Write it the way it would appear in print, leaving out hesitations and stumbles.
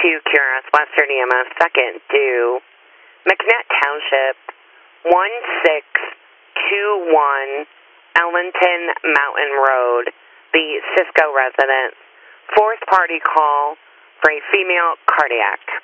Curas, Western EMS, second due, McNett Township, 1621 Ellington Mountain Road, the Cisco residence. Fourth party call for a female cardiac.